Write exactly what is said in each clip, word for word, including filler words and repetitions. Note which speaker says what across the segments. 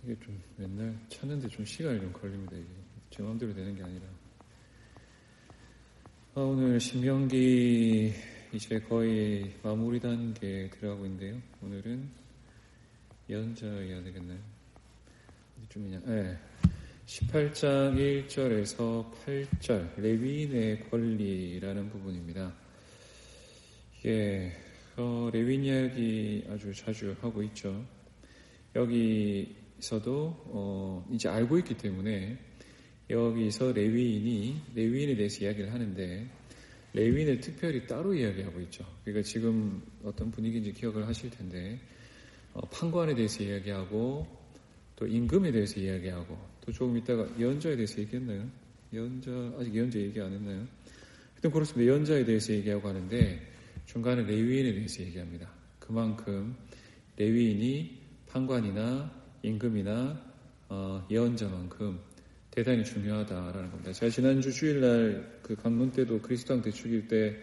Speaker 1: 이게 좀 맨날 찾는데 좀 시간이 좀 걸립니다. 이게 제 마음대로 되는 게 아니라. 아, 오늘 신명기 이제 거의 마무리 단계에 들어가고 있는데요. 오늘은 예언자여야 되겠나요? 어디쯤이냐? 네. 십팔 장 일 절에서 팔 절 레위인의 권리라는 부분입니다. 이게 어, 레위인 이야기 아주 자주 하고 있죠. 여기서도 어, 이제 알고 있기 때문에 여기서 레위인이 레위인에 대해서 이야기를 하는데 레위인을 특별히 따로 이야기하고 있죠. 그러니까 지금 어떤 분위기인지 기억을 하실 텐데 어, 판관에 대해서 이야기하고 또 임금에 대해서 이야기하고 또 조금 있다가 예언자에 대해서 얘기했나요? 예언자 아직 예언자 얘기 안 했나요? 하여튼 그렇습니다. 예언자에 대해서 얘기하고 하는데 중간에 레위인에 대해서 얘기합니다. 그만큼 레위인이 판관이나 임금이나 어, 예언자만큼 대단히 중요하다라는 겁니다. 제가 지난주 주일날 그 강론 때도 그리스도왕 대축일 때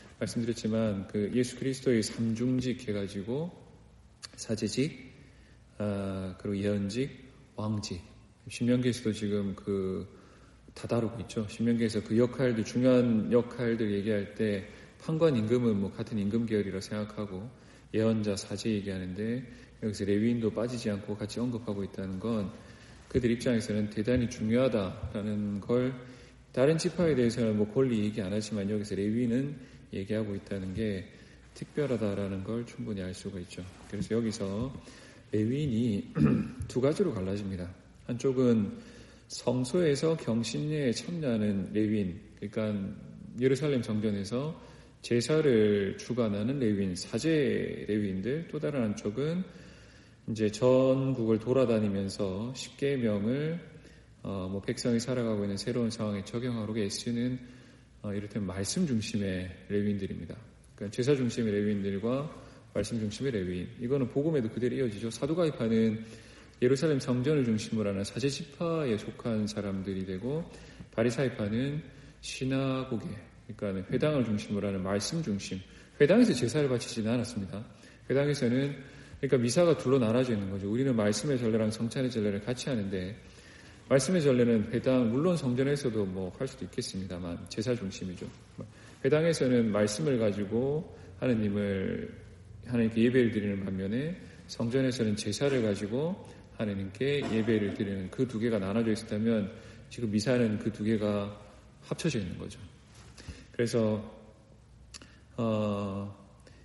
Speaker 1: 말씀드렸지만 그 예수 그리스도의 삼중직 해가지고 사제직, 아, 그리고 예언직, 왕직. 신명기에서도 지금 그 다 다루고 있죠. 신명기에서 그 역할들, 중요한 역할들 얘기할 때 판관 임금은 뭐 같은 임금 계열이라 생각하고 예언자, 사제 얘기하는데 여기서 레위인도 빠지지 않고 같이 언급하고 있다는 건 그들 입장에서는 대단히 중요하다라는 걸 다른 지파에 대해서는 뭐 권리 얘기 안 하지만 여기서 레위인은 얘기하고 있다는 게 특별하다라는 걸 충분히 알 수가 있죠. 그래서 여기서 레위인이 두 가지로 갈라집니다. 한쪽은 성소에서 경신례에 참여하는 레위인, 그러니까 예루살렘 정전에서 제사를 주관하는 레위인, 사제 레위인들. 또 다른 한쪽은 이제 전국을 돌아다니면서 십계명을 어, 뭐 백성이 살아가고 있는 새로운 상황에 적용하려고 애쓰는 어, 이를테면 말씀 중심의 레위인들입니다. 그러니까 제사 중심의 레위인들과 말씀 중심의 레위인. 이거는 복음에도 그대로 이어지죠. 사두가이파는 예루살렘 성전을 중심으로 하는 사제 지파에 속한 사람들이 되고 바리사이파는 시나고게, 그러니까 회당을 중심으로 하는 말씀 중심. 회당에서 제사를 바치지는 않았습니다. 회당에서는 그러니까 미사가 둘로 나눠져 있는 거죠. 우리는 말씀의 전례랑 성찬의 전례를 같이 하는데 말씀의 전례는 회당, 물론 성전에서도 뭐 할 수도 있겠습니다만 제사 중심이죠. 회당에서는 말씀을 가지고 하느님을 하나님께 예배를 드리는 반면에 성전에서는 제사를 가지고 하나님께 예배를 드리는 그 두 개가 나눠져 있었다면 지금 미사는 그 두 개가 합쳐져 있는 거죠. 그래서 어,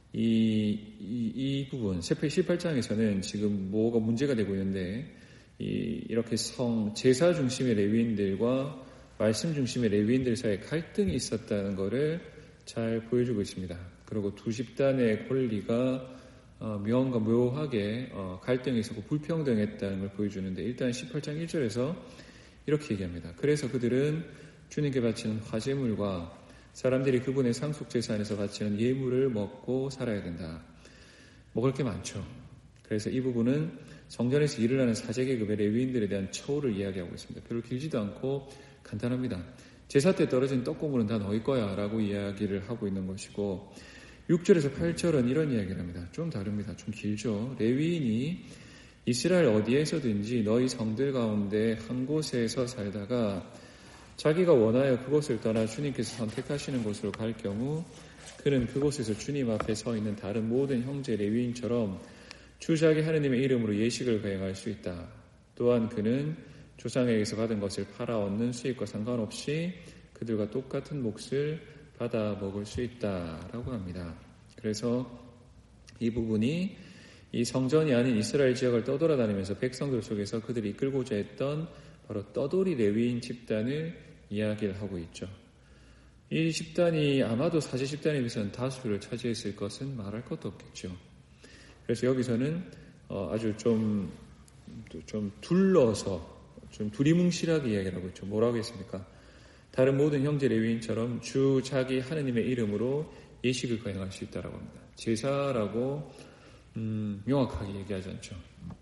Speaker 1: 이, 이, 이 부분 십팔 장에서는 지금 뭐가 문제가 되고 있는데 이, 이렇게 성 제사 중심의 레위인들과 말씀 중심의 레위인들 사이에 갈등이 있었다는 것을 잘 보여주고 있습니다. 그리고 두 집단의 권리가 어, 묘한가 묘하게 어, 갈등이 있었고 불평등했다는 걸 보여주는데 일단 십팔 장 일 절에서 이렇게 얘기합니다. 그래서 그들은 주님께 바치는 화제물과 사람들이 그분의 상속제사 안에서 바치는 예물을 먹고 살아야 된다. 먹을 게 많죠. 그래서 이 부분은 성전에서 일을 하는 사제계급의 레위인들에 대한 처우를 이야기하고 있습니다. 별로 길지도 않고 간단합니다. 제사 때 떨어진 떡고물은 다 너희 거야 라고 이야기를 하고 있는 것이고 육 절에서 팔 절은 이런 이야기를 합니다. 좀 다릅니다. 좀 길죠. 레위인이 이스라엘 어디에서든지 너희 성들 가운데 한 곳에서 살다가 자기가 원하여 그곳을 떠나 주님께서 선택하시는 곳으로 갈 경우 그는 그곳에서 주님 앞에 서 있는 다른 모든 형제 레위인처럼 주자기 하느님의 이름으로 예식을 거행할 수 있다. 또한 그는 조상에게서 받은 것을 팔아 얻는 수익과 상관없이 그들과 똑같은 몫을 받아 먹을 수 있다라고 합니다. 그래서 이 부분이 이 성전이 아닌 이스라엘 지역을 떠돌아다니면서 백성들 속에서 그들이 이끌고자 했던 바로 떠돌이 레위인 집단을 이야기를 하고 있죠. 이 집단이 아마도 사제 집단에 비해서는 다수를 차지했을 것은 말할 것도 없겠죠. 그래서 여기서는 아주 좀, 좀 둘러서 좀 두리뭉실하게 이야기를 하고 있죠. 뭐라고 했습니까? 다른 모든 형제 레위인처럼 주 자기 하느님의 이름으로 예식을 거행할 수 있다라고 합니다. 제사라고 음, 명확하게 얘기하지 않죠.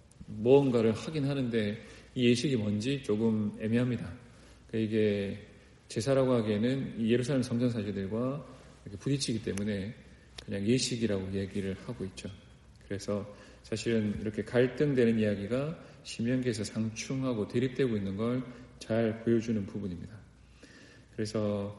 Speaker 1: 무언가를 하긴 하는데 이 예식이 뭔지 조금 애매합니다. 그러니까 이게 제사라고 하기에는 이 예루살렘 성전 사제들과 이렇게 부딪히기 때문에 그냥 예식이라고 얘기를 하고 있죠. 그래서 사실은 이렇게 갈등되는 이야기가 신명기에서 상충하고 대립되고 있는 걸 잘 보여주는 부분입니다. 그래서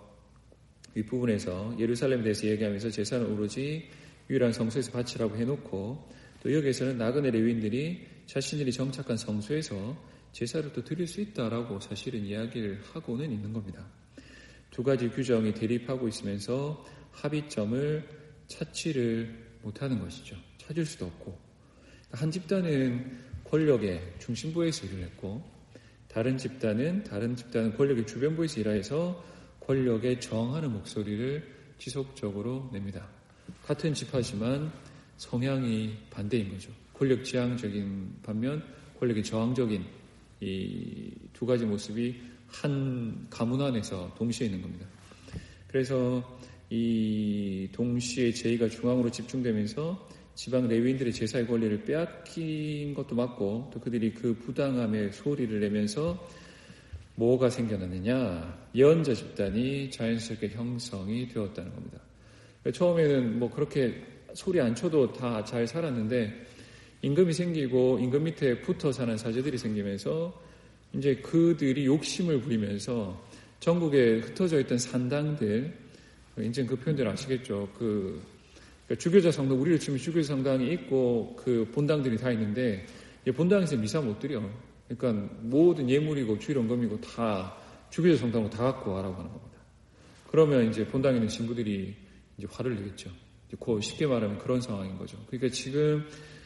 Speaker 1: 윗부분에서 예루살렘에 대해서 얘기하면서 제사는 오로지 유일한 성소에서 바치라고 해놓고, 또 여기에서는 나그네 레위인들이 자신들이 정착한 성소에서 제사를 또 드릴 수 있다라고 사실은 이야기를 하고는 있는 겁니다. 두 가지 규정이 대립하고 있으면서 합의점을 찾지를 못하는 것이죠. 찾을 수도 없고, 한 집단은 권력의 중심부에서 일을 했고, 다른 집단은 다른 집단은 권력의 주변부에서 일해서 권력에 저항하는 목소리를 지속적으로 냅니다. 같은 집하지만 성향이 반대인 거죠. 권력 지향적인 반면 권력의 저항적인 이 두 가지 모습이 한 가문 안에서 동시에 있는 겁니다. 그래서 이 동시에 제의가 중앙으로 집중되면서 지방 레위인들의 제사의 권리를 빼앗긴 것도 맞고, 또 그들이 그 부당함에 소리를 내면서 뭐가 생겨났느냐? 예언자 집단이 자연스럽게 형성이 되었다는 겁니다. 처음에는 뭐 그렇게 소리 안 쳐도 다 잘 살았는데, 임금이 생기고 임금 밑에 붙어 사는 사제들이 생기면서 이제 그들이 욕심을 부리면서 전국에 흩어져 있던 산당들, 이제 그 표현들 아시겠죠? 그 그러니까 주교자 성당, 우리를 치면 주교자 성당이 있고 그 본당들이 다 있는데, 본당에서 미사 못 드려. 그러니까 모든 예물이고 주일원금이고 다 주교자 성당으로 다 갖고 와라고 하는 겁니다. 그러면 이제 본당에 있는 신부들이 이제 화를 내겠죠. 그 쉽게 말하면 그런 상황인 거죠. 그러니까 지금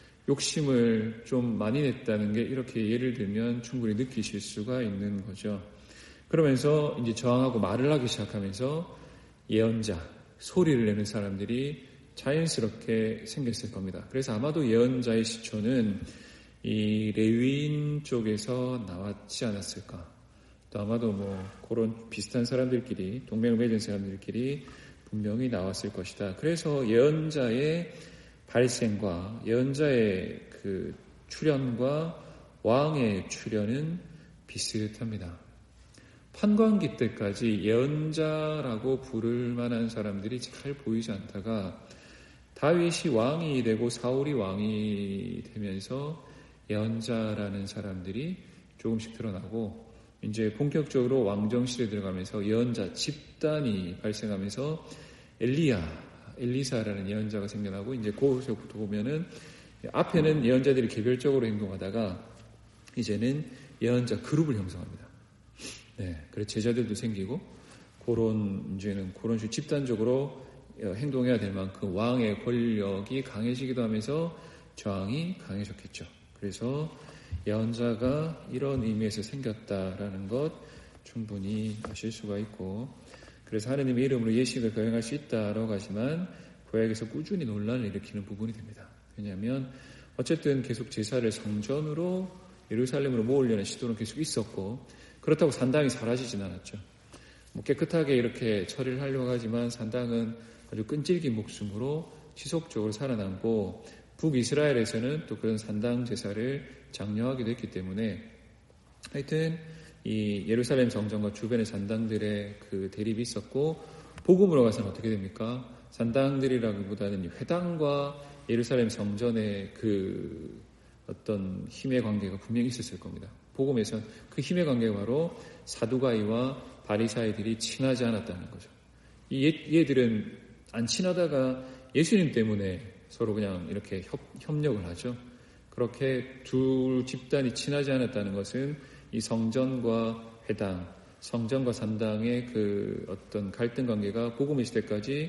Speaker 1: 욕심을 좀 많이 냈다는 게 이렇게 예를 들면 충분히 느끼실 수가 있는 거죠. 그러면서 이제 저항하고 말을 하기 시작하면서 예언자, 소리를 내는 사람들이 자연스럽게 생겼을 겁니다. 그래서 아마도 예언자의 시초는 이 레위인 쪽에서 나왔지 않았을까. 또 아마도 뭐 그런 비슷한 사람들끼리, 동맹을 맺은 사람들끼리 분명히 나왔을 것이다. 그래서 예언자의 발생과 예언자의 그 출현과 왕의 출현은 비슷합니다. 판관기 때까지 예언자라고 부를 만한 사람들이 잘 보이지 않다가 다윗이 왕이 되고 사울이 왕이 되면서 예언자라는 사람들이 조금씩 드러나고, 이제 본격적으로 왕정시대에 들어가면서 예언자 집단이 발생하면서 엘리야, 엘리사라는 예언자가 생겨나고, 이제 거기서부터 보면은 앞에는 예언자들이 개별적으로 행동하다가 이제는 예언자 그룹을 형성합니다. 네, 그래서 제자들도 생기고, 그런 이제는 그런 식으로 집단적으로 행동해야 될 만큼 왕의 권력이 강해지기도 하면서 저항이 강해졌겠죠. 그래서 예언자가 이런 의미에서 생겼다라는 것 충분히 아실 수가 있고, 그래서 하느님의 이름으로 예식을 거행할 수 있다라고 하지만 구약에서 꾸준히 논란을 일으키는 부분이 됩니다. 왜냐하면 어쨌든 계속 제사를 성전으로 예루살렘으로 모으려는 시도는 계속 있었고, 그렇다고 산당이 사라지진 않았죠. 뭐 깨끗하게 이렇게 처리를 하려고 하지만 산당은 아주 끈질긴 목숨으로 지속적으로 살아남고, 북이스라엘에서는 또 그런 산당 제사를 장려하기도 했기 때문에, 하여튼 이 예루살렘 성전과 주변의 산당들의 그 대립이 있었고, 복음으로 가서는 어떻게 됩니까? 산당들이라기보다는 회당과 예루살렘 성전의 그 어떤 힘의 관계가 분명히 있었을 겁니다. 복음에서는 그 힘의 관계가 바로 사두가이와 바리사이들이 친하지 않았다는 거죠. 이 얘들은 안 친하다가 예수님 때문에 서로 그냥 이렇게 협, 협력을 하죠. 그렇게 두 집단이 친하지 않았다는 것은 이 성전과 회당, 성전과 산당의 그 어떤 갈등 관계가 복음의 시대까지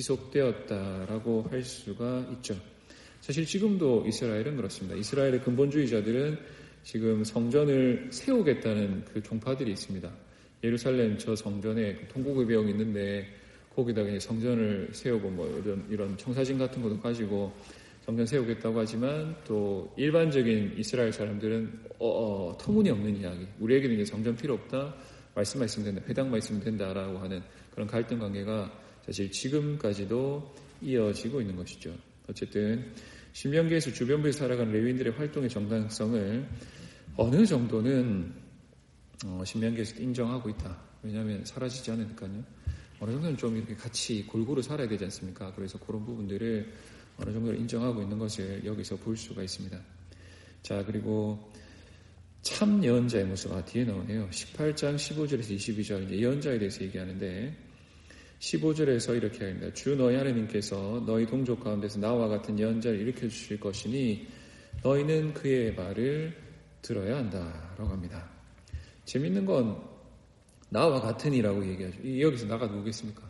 Speaker 1: 지속되었다라고 할 수가 있죠. 사실 지금도 이스라엘은 그렇습니다. 이스라엘의 근본주의자들은 지금 성전을 세우겠다는 그 종파들이 있습니다. 예루살렘 저 성전에 통곡의병이 있는데 거기다가 성전을 세우고 뭐 이런 이런 청사진 같은 것도 가지고 성전 세우겠다고 하지만, 또 일반적인 이스라엘 사람들은 어, 어, 터무니없는 이야기, 우리에게는 이제 성전 필요 없다, 말씀만 있으면 된다, 회당만 있으면 된다라고 하는 그런 갈등 관계가 사실 지금까지도 이어지고 있는 것이죠. 어쨌든 신명기에서 주변부에 살아가는 레위인들의 활동의 정당성을 어느 정도는 어, 신명기에서 인정하고 있다. 왜냐하면 사라지지 않으니까요. 어느 정도는 좀 이렇게 같이 골고루 살아야 되지 않습니까? 그래서 그런 부분들을 어느 정도 인정하고 있는 것을 여기서 볼 수가 있습니다. 자, 그리고 참 예언자의 모습, 아, 뒤에 나오네요. 십팔 장 십오 절에서 이십이 절, 이제 예언자에 대해서 얘기하는데, 십오 절에서 이렇게 합니다. 주 너희 하나님께서 너희 동족 가운데서 나와 같은 예언자를 일으켜 주실 것이니 너희는 그의 말을 들어야 한다 라고 합니다. 재밌는 건 나와 같으니라고 얘기하죠. 여기서 나가 누구겠습니까?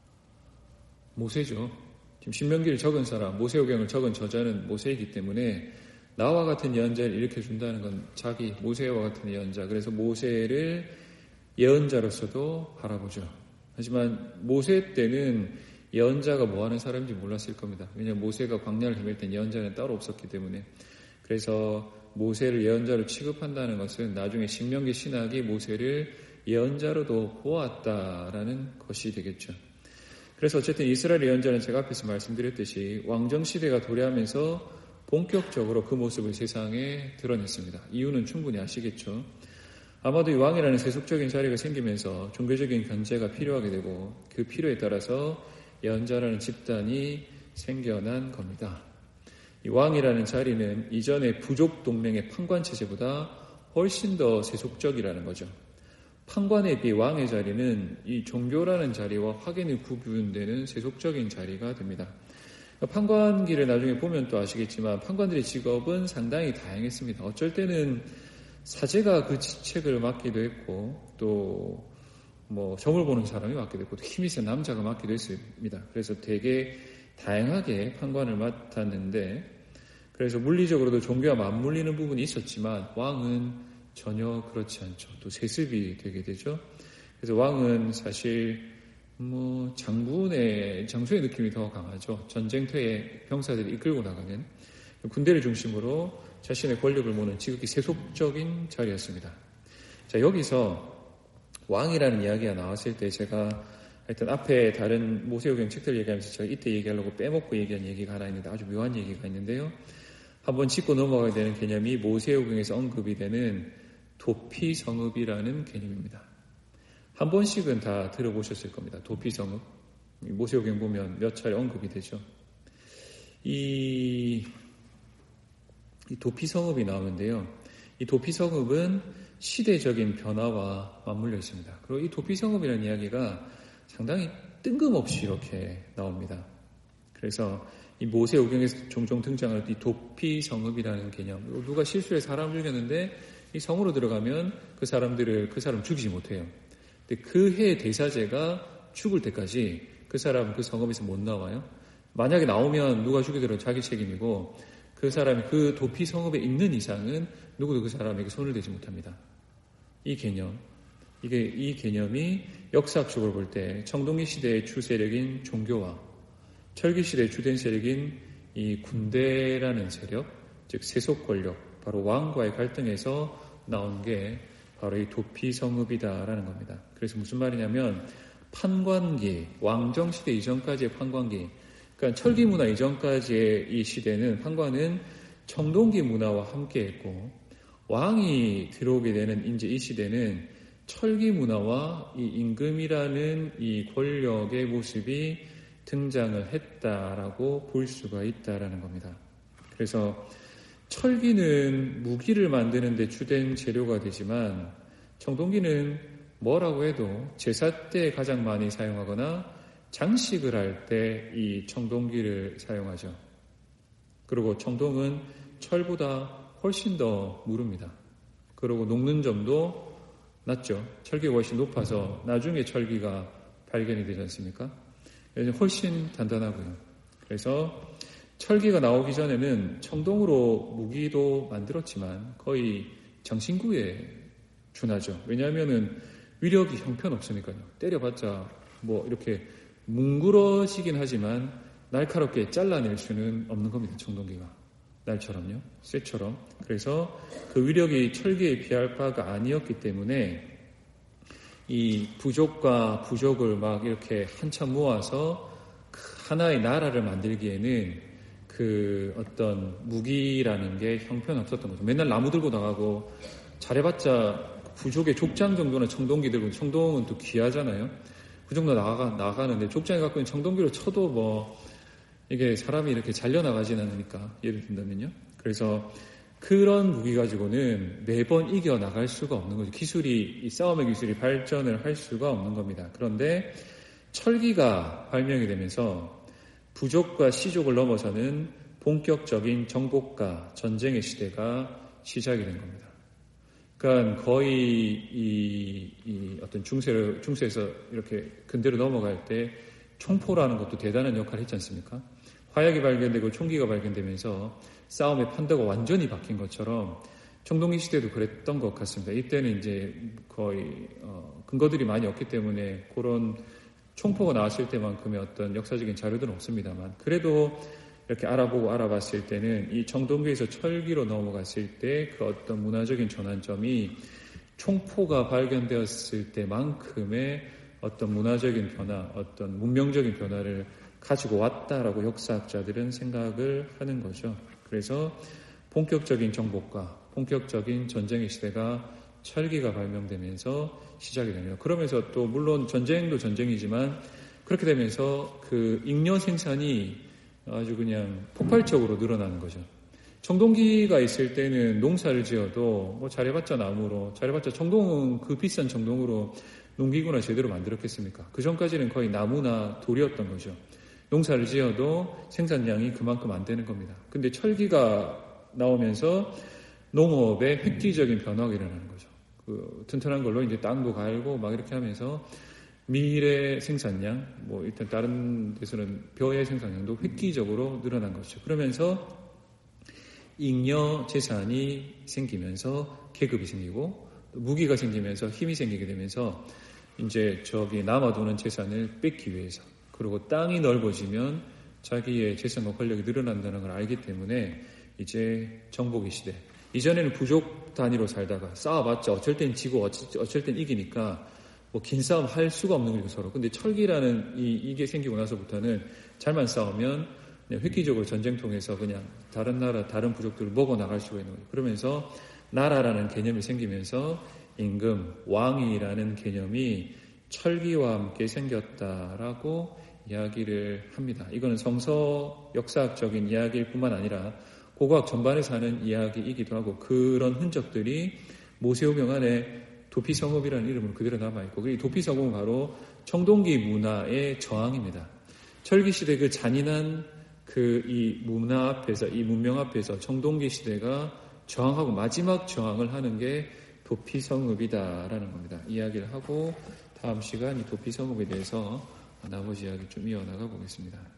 Speaker 1: 모세죠. 지금 신명기를 적은 사람, 모세오경을 적은 저자는 모세이기 때문에 나와 같은 예언자를 일으켜 준다는 건 자기 모세와 같은 예언자, 그래서 모세를 예언자로서도 바라보죠. 하지만 모세 때는 예언자가 뭐하는 사람인지 몰랐을 겁니다. 왜냐하면 모세가 광야를 헤맬 땐 예언자는 따로 없었기 때문에. 그래서 모세를 예언자로 취급한다는 것은 나중에 신명기 신학이 모세를 예언자로도 보았다라는 것이 되겠죠. 그래서 어쨌든 이스라엘 예언자는 제가 앞에서 말씀드렸듯이 왕정시대가 도래하면서 본격적으로 그 모습을 세상에 드러냈습니다. 이유는 충분히 아시겠죠. 아마도 이 왕이라는 세속적인 자리가 생기면서 종교적인 견제가 필요하게 되고 그 필요에 따라서 예언자라는 집단이 생겨난 겁니다. 이 왕이라는 자리는 이전의 부족 동맹의 판관 체제보다 훨씬 더 세속적이라는 거죠. 판관에 비해 왕의 자리는 이 종교라는 자리와 확연히 구분되는 세속적인 자리가 됩니다. 판관기를 나중에 보면 또 아시겠지만 판관들의 직업은 상당히 다양했습니다. 어쩔 때는 사제가 그 직책을 맡기도 했고 또 뭐 점을 보는 사람이 맡기도 했고 또 힘이 센 남자가 맡기도 했습니다. 그래서 되게 다양하게 판관을 맡았는데 그래서 물리적으로도 종교와 맞물리는 부분이 있었지만 왕은 전혀 그렇지 않죠. 또 세습이 되게 되죠. 그래서 왕은 사실 뭐 장군의 장수의 느낌이 더 강하죠. 전쟁터에 병사들이 이끌고 나가는 군대를 중심으로 자신의 권력을 모는 지극히 세속적인 자리였습니다. 자, 여기서 왕이라는 이야기가 나왔을 때 제가 하여튼 앞에 다른 모세오경 책들 얘기하면서 제가 이때 얘기하려고 빼먹고 얘기한 얘기가 하나 있는데 아주 묘한 얘기가 있는데요. 한번 짚고 넘어가야 되는 개념이 모세오경에서 언급이 되는 도피성읍이라는 개념입니다. 한 번씩은 다 들어보셨을 겁니다. 도피성읍. 모세오경 보면 몇 차례 언급이 되죠. 이, 이 도피성읍이 나오는데요. 이 도피성읍은 시대적인 변화와 맞물려 있습니다. 그리고 이 도피성읍이라는 이야기가 상당히 뜬금없이 이렇게 나옵니다. 그래서 이 모세오경에서 종종 등장하는 이 도피성읍이라는 개념. 누가 실수해서 사람을 죽였는데 이 성으로 들어가면 그 사람들을 그 사람 죽이지 못해요. 근데 그 해 대사제가 죽을 때까지 그 사람 그 성읍에서 못 나와요. 만약에 나오면 누가 죽이더라도 자기 책임이고 그 사람이 그 도피 성읍에 있는 이상은 누구도 그 사람에게 손을 대지 못합니다. 이 개념, 이게 이 개념이 역사학적으로 볼 때 청동기 시대의 주 세력인 종교와 철기 시대의 주된 세력인 이 군대라는 세력, 즉 세속 권력, 바로 왕과의 갈등에서 나온 게 바로 이 도피 성읍이다라는 겁니다. 그래서 무슨 말이냐면 판관기, 왕정시대 이전까지의 판관기, 그러니까 철기 문화 이전까지의 이 시대는 판관은 청동기 문화와 함께했고 왕이 들어오게 되는 이제 이 시대는 철기 문화와 이 임금이라는 이 권력의 모습이 등장을 했다라고 볼 수가 있다라는 겁니다. 그래서 철기는 무기를 만드는 데 주된 재료가 되지만 청동기는 뭐라고 해도 제사 때 가장 많이 사용하거나 장식을 할 때 이 청동기를 사용하죠. 그리고 청동은 철보다 훨씬 더 무릅니다. 그리고 녹는 점도 낮죠. 철기가 훨씬 높아서 나중에 철기가 발견이 되지 않습니까? 훨씬 단단하고요. 그래서 철기가 나오기 전에는 청동으로 무기도 만들었지만 거의 장신구에 준하죠. 왜냐하면은 위력이 형편없으니까요. 때려봤자 뭐 이렇게 뭉그러지긴 하지만 날카롭게 잘라낼 수는 없는 겁니다. 청동기가. 날처럼요. 쇠처럼. 그래서 그 위력이 철기에 비할 바가 아니었기 때문에 이 부족과 부족을 막 이렇게 한참 모아서 하나의 나라를 만들기에는 그 어떤 무기라는 게 형편없었던 거죠. 맨날 나무 들고 나가고 잘해봤자 부족의 족장 정도는 청동기 들고, 청동은 또 귀하잖아요. 그 정도 나가, 나가는데 족장에 갖고 있는 청동기로 쳐도 뭐 이게 사람이 이렇게 잘려나가진 않으니까 예를 든다면요. 그래서 그런 무기 가지고는 매번 이겨나갈 수가 없는 거죠. 기술이, 이 싸움의 기술이 발전을 할 수가 없는 겁니다. 그런데 철기가 발명이 되면서 부족과 시족을 넘어서는 본격적인 정복과 전쟁의 시대가 시작이 된 겁니다. 그러니까 거의 이, 이 어떤 중세를, 중세에서 이렇게 근대로 넘어갈 때 총포라는 것도 대단한 역할을 했지 않습니까? 화약이 발견되고 총기가 발견되면서 싸움의 판도가 완전히 바뀐 것처럼 청동기 시대도 그랬던 것 같습니다. 이때는 이제 거의 어, 근거들이 많이 없기 때문에 그런 총포가 나왔을 때만큼의 어떤 역사적인 자료들은 없습니다만, 그래도 이렇게 알아보고 알아봤을 때는 이 청동기에서 철기로 넘어갔을 때 그 어떤 문화적인 전환점이 총포가 발견되었을 때만큼의 어떤 문화적인 변화, 어떤 문명적인 변화를 가지고 왔다라고 역사학자들은 생각을 하는 거죠. 그래서 본격적인 정복과 본격적인 전쟁의 시대가 철기가 발명되면서 시작이 됩니다. 그러면서 또 물론 전쟁도 전쟁이지만 그렇게 되면서 그 잉여 생산이 아주 그냥 폭발적으로 늘어나는 거죠. 청동기가 있을 때는 농사를 지어도 뭐 잘해봤자 나무로, 잘해봤자 청동은 그 비싼 청동으로 농기구나 제대로 만들었겠습니까? 그 전까지는 거의 나무나 돌이었던 거죠. 농사를 지어도 생산량이 그만큼 안 되는 겁니다. 근데 철기가 나오면서 농업에 획기적인 변화가 일어나는 거죠. 그 튼튼한 걸로 이제 땅도 갈고 막 이렇게 하면서 밀의 생산량, 뭐 일단 다른 데서는 벼의 생산량도 획기적으로 늘어난 거죠. 그러면서 잉여 재산이 생기면서 계급이 생기고 무기가 생기면서 힘이 생기게 되면서 이제 저기 남아도는 재산을 뺏기 위해서, 그리고 땅이 넓어지면 자기의 재산과 권력이 늘어난다는 걸 알기 때문에 이제 정복의 시대. 이전에는 부족 단위로 살다가 싸워봤자 어쩔 땐 지고 어쩔, 어쩔 땐 이기니까 뭐 긴 싸움 할 수가 없는 거죠, 서로. 근데 철기라는 이, 이게 생기고 나서부터는 잘만 싸우면 그냥 획기적으로 전쟁 통해서 그냥 다른 나라, 다른 부족들을 먹어 나갈 수가 있는 거죠. 그러면서 나라라는 개념이 생기면서 임금, 왕이라는 개념이 철기와 함께 생겼다라고 이야기를 합니다. 이거는 성서 역사학적인 이야기일 뿐만 아니라 고고학 전반에서 하는 이야기이기도 하고, 그런 흔적들이 모세오경 안에 도피성읍이라는 이름으로 그대로 남아있고, 이 도피성읍은 바로 청동기 문화의 저항입니다. 철기시대 그 잔인한 그 이 문화 앞에서, 이 문명 앞에서 청동기 시대가 저항하고 마지막 저항을 하는 게 도피성읍이다라는 겁니다. 이야기를 하고 다음 시간 이 도피성읍에 대해서 나머지 이야기 좀 이어나가 보겠습니다.